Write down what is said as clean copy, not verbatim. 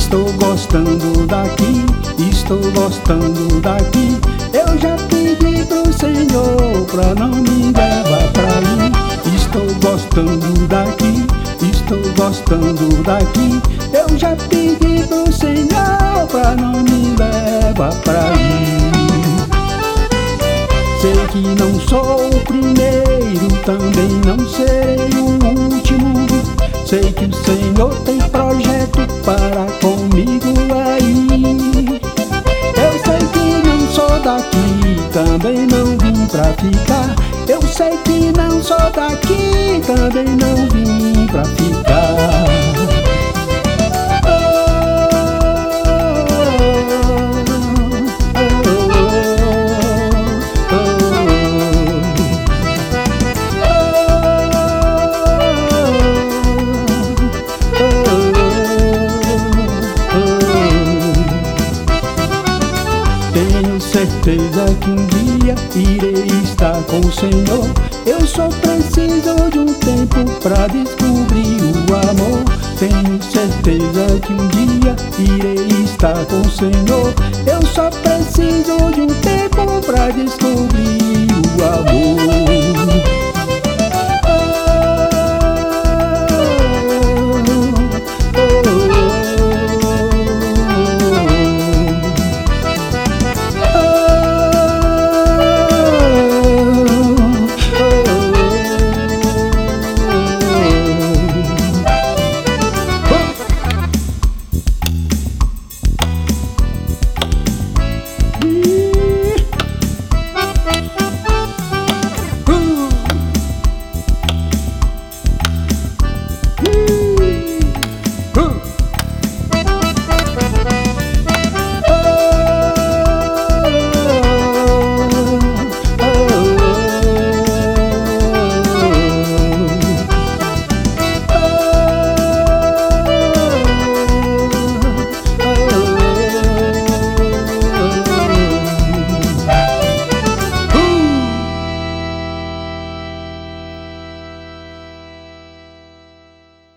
Estou gostando daqui, estou gostando daqui. Eu já pedi pro Senhor pra não me levar pra aí. Estou gostando daqui, estou gostando daqui. Eu já pedi pro Senhor pra não me levar pra aí. Sei que não sou o primeiro, também não serei o último. Sei que o Senhor tem projeto para comigo aí. Eu sei que não sou daqui, também não vim pra ficar. Eu sei que não sou daqui, também não vim pra ficar. Tenho certeza que um dia irei estar com o Senhor. Eu só preciso de um tempo pra descobrir o amor. Tenho certeza que um dia irei estar com o Senhor. Eu só preciso de um tempo pra descobrir o amor.